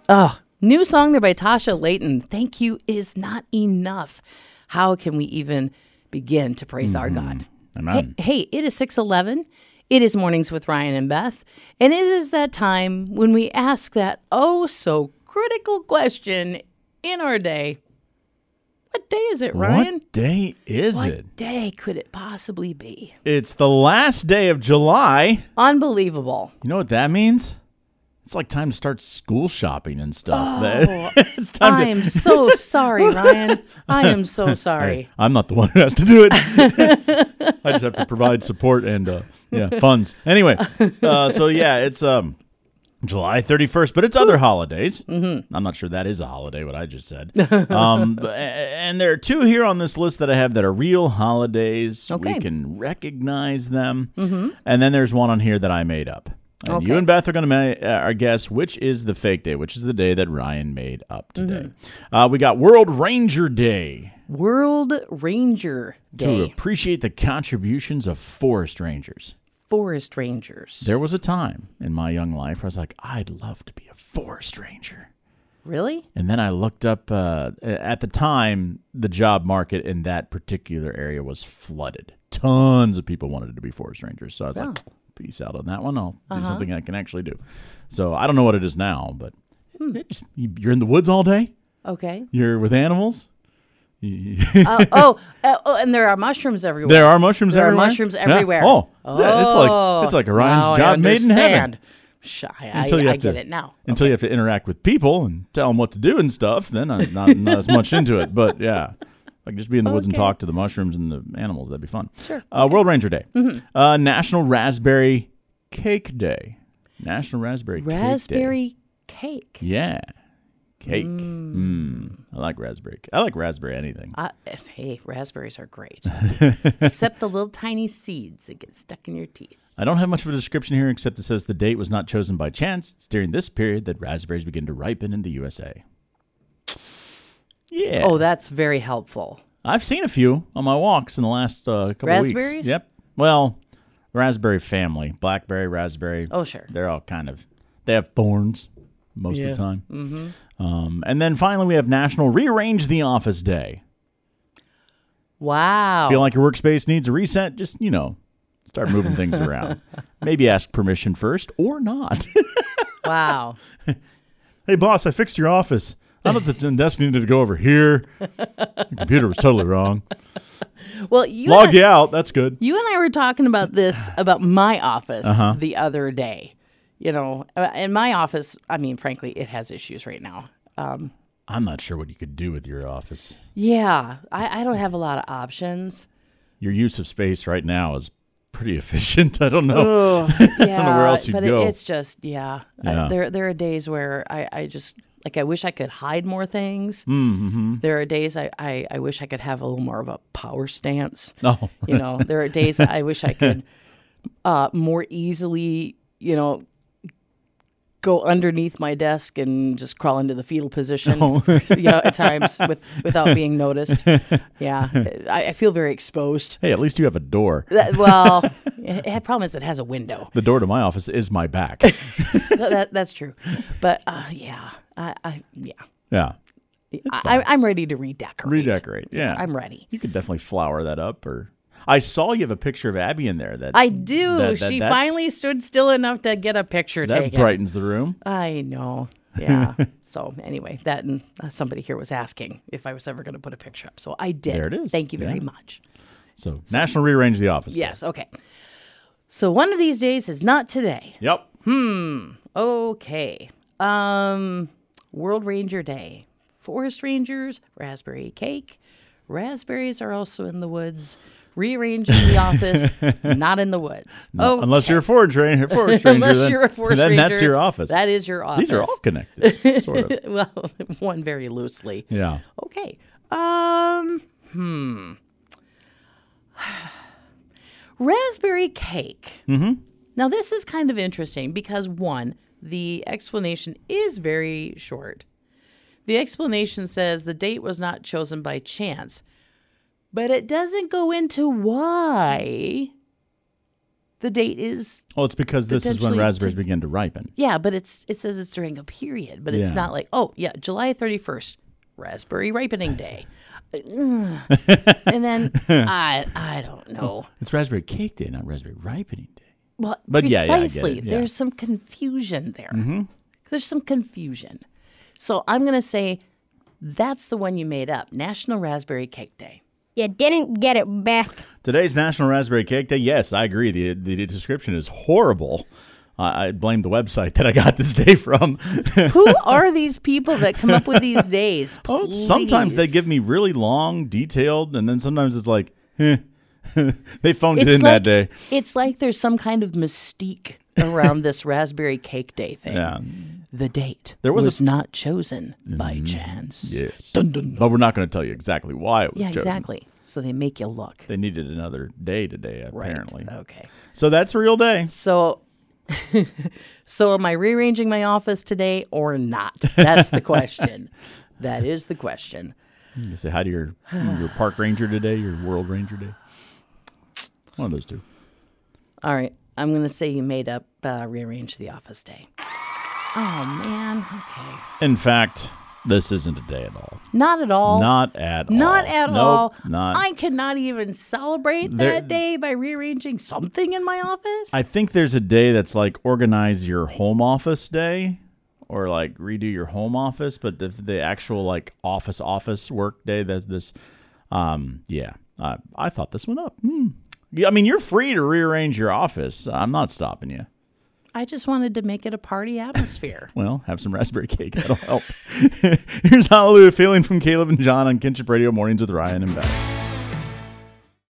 Oh, new song there by Tasha Layton. Thank you is not enough. How can we even begin to praise our God? Amen. Hey, it is 6:11. It is Mornings with Ryan and Beth. And it is that time when we ask that oh so critical question in our day. What day is it, Ryan? What day is What it? day could it possibly be? It's the last day of July. Unbelievable. You know what that means? It's like time to start school shopping and stuff. Oh, It's time I to. am so sorry, Ryan. I am so sorry. Hey, I'm not the one who has to do it. I just have to provide support and funds. Anyway, it's July 31st, but it's other holidays. Mm-hmm. I'm not sure that is a holiday, what I just said. And there are two here on this list that I have that are real holidays. Okay. We can recognize them. Mm-hmm. And then there's one on here that I made up. And Okay. you and Beth are going to guess which is the fake day, which is the day that Ryan made up today. Mm-hmm. We got World Ranger Day. World Ranger To Day. appreciate the contributions of forest rangers. Forest Rangers. There was a time in my young life where I was like, I'd love to be a forest ranger. Really? And then I looked up, at the time, the job market in that particular area was flooded. Tons of people wanted to be forest rangers. So I was like, peace out on that one. I'll do something I can actually do. So I don't know what it is now, but you're in the woods all day? Okay. You're with animals? And there are mushrooms everywhere. There are mushrooms There everywhere? are mushrooms everywhere. Yeah. Oh, it's like Orion's now I job made in heaven. understand. I get it now. Until you have to interact with people and tell them what to do and stuff, then I'm not as much into it. But yeah, like just be in the woods and talk to the mushrooms and the animals. That'd be fun. Sure. World Ranger Day. Mm-hmm. National Raspberry Cake Day. National Raspberry Cake Day. Raspberry cake. Yeah. Cake. I like raspberry. I like raspberry anything. Hey, raspberries are great. Except the little tiny seeds that get stuck in your teeth. I don't have much of a description here, except it says the date was not chosen by chance. It's during this period that raspberries begin to ripen in the USA. Yeah. Oh, that's very helpful. I've seen a few on my walks in the last couple of weeks. Raspberries? Yep. Well, raspberry family. Blackberry, raspberry. Oh, sure. They're all they have thorns most of the time. Mm-hmm. And then finally we have National Rearrange the Office Day. Wow. Feel like your workspace needs a reset? Just, start moving things around. Maybe ask permission first or not. Wow. Hey, boss, I fixed your office. I thought the desk needed to go over here. The computer was totally wrong. Well, Logged you out. That's good. You and I were talking about this, about my office the other day. In my office, I mean, frankly, it has issues right now. I'm not sure what you could do with your office. Yeah, I don't have a lot of options. Your use of space right now is pretty efficient. I don't know. Oh, yeah, I don't know where else you'd but go. It's just, there are days where I just, I wish I could hide more things. Mm-hmm. There are days I wish I could have a little more of a power stance. Oh. There are days I wish I could more easily, go underneath my desk and just crawl into the fetal position, at times without being noticed. Yeah, I feel very exposed. Hey, at least you have a door. The problem is it has a window. The door to my office is my back. That's true, but yeah. Yeah. I'm ready to redecorate. Yeah. I'm ready. You could definitely flower that up. Or I saw you have a picture of Abby in there. I do. She finally stood still enough to get a picture taken. That brightens the room. I know. Yeah. So anyway, that and somebody here was asking if I was ever going to put a picture up. So I did. There it is. Thank you very much. So National Rearrange the Office Day. Yes. Okay. So one of these days is not today. Yep. Okay. World Ranger Day. Forest Rangers, raspberry cake. Raspberries are also in the woods. Rearranging the office, not in the woods. No, Okay. unless you're a forest ranger. Unless you're a forest ranger. Then that's your office. That is your office. These are all connected, sort of. Well, one very loosely. Yeah. Okay. Raspberry cake. Mm-hmm. Now, this is kind of interesting because, one, the explanation is very short. The explanation says the date was not chosen by chance, but it doesn't go into why the date is. Oh, it's because this is when potentially raspberries begin to ripen. Yeah, but it says it's during a period, but it's Yeah. not like, oh, yeah, July 31st, raspberry ripening day. And then, I don't know. It's raspberry cake day, not raspberry ripening day. Well, But yeah, I get it, precisely. yeah. There's some confusion there. There's some confusion. So I'm going to say that's the one you made up, National Raspberry Cake Day. You didn't get it, Beth. Today's National Raspberry Cake Day. Yes, I agree. The description is horrible. I blame the website that I got this day from. Who are these people that come up with these days? Oh, sometimes they Please. give me really long, detailed, and then sometimes it's like, they phoned it It's in like, that day. It's like there's some kind of mystique around this Raspberry Cake Day thing. Yeah. The date There was not chosen by chance. Yes. Dun, dun, dun. But we're not going to tell you exactly why it was Yeah, chosen. exactly. So they make you look. They needed another day today, apparently. Right. Okay. So that's a real day. So, so am I rearranging my office today or not? That's the question. That is the question. You say hi to your park ranger today, your world ranger day. One of those two. All right. I'm going to say you made up rearrange the office day. Oh, man. Okay. In fact, this isn't a day at all. Not at all. Not at all. Not at Nope, all. Not. I cannot even celebrate There- that day by rearranging something in my office. I think there's a day that's like organize your home office day or like redo your home office, but the actual like office work day, that's this. I thought this one up. Yeah, I mean, you're free to rearrange your office. I'm not stopping you. I just wanted to make it a party atmosphere. Well, have some raspberry cake. That'll help. Here's Hallelujah Feeling from Caleb and John on Kinship Radio Mornings with Ryan and Beth.